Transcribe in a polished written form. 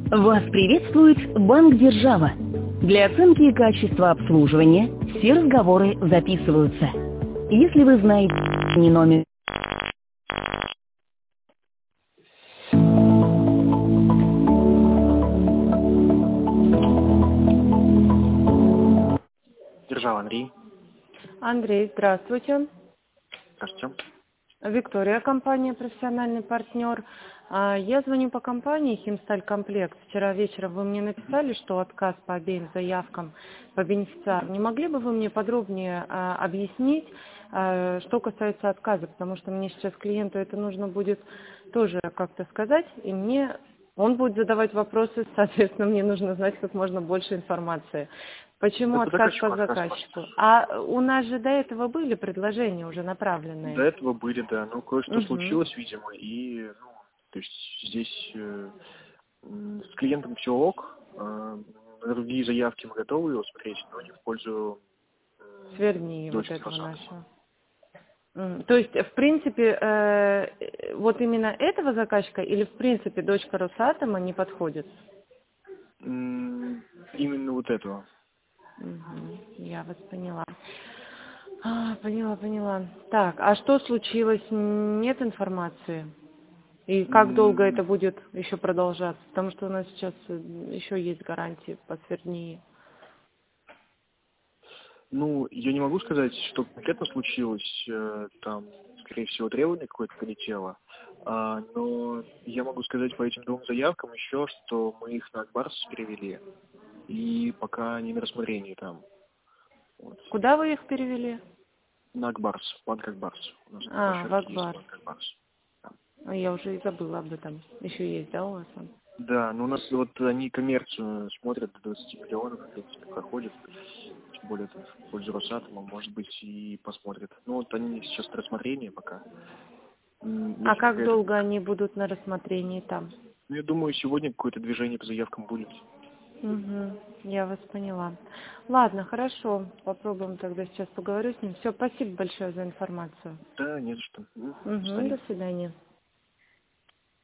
Вас приветствует Банк Держава. Для оценки качества обслуживания все разговоры записываются. Если вы знаете не номер... Держава, Андрей. Андрей, здравствуйте. Здравствуйте. Виктория, компания «Профессиональный партнер». Я звоню по компании «Химсталь Комплект». Вчера вечером вы мне написали, что отказ по обеим заявкам по бенефициару. Не могли бы вы мне подробнее объяснить, что касается отказа? Потому что мне сейчас клиенту это нужно будет тоже как-то сказать, и он будет задавать вопросы, соответственно, мне нужно знать как можно больше информации. Почему отказ по заказчику? А у нас же до этого были предложения уже направленные. До этого были, да. Но кое-что случилось, видимо, и, то есть здесь с клиентом все ок, на другие заявки мы готовы его смотреть, но не в пользу Сверни вот дочки этого Росатома. нашего. То есть, в принципе, вот именно этого заказчика или, в принципе, дочка Росатома не подходит? Именно вот этого. Я вас поняла. Поняла. Так, а что случилось? Нет информации? И как долго это будет еще продолжаться? Потому что у нас сейчас еще есть гарантии по Свернии. Я не могу сказать, что конкретно случилось, там, скорее всего, требование какое-то полетело, но я могу сказать по этим двум заявкам еще, что мы их на Акбарс перевели, и пока они на рассмотрении там. Вот. Куда вы их перевели? На Акбарс, банк Акбарс. У нас В Акбарс. банк Акбарс. Да. Я уже и забыла об этом. Еще есть, да, у вас он? Да, но у нас они коммерцию смотрят, до 20 миллионов, в принципе, проходит. Тем более это в пользу Росатома, может быть, и посмотрят. Они сейчас на рассмотрении пока. Как долго они будут на рассмотрении там? Я думаю, сегодня какое-то движение по заявкам будет. Я вас поняла. Ладно, хорошо. Попробуем тогда сейчас поговорю с ним. Все, спасибо большое за информацию. Да, не за что. До свидания.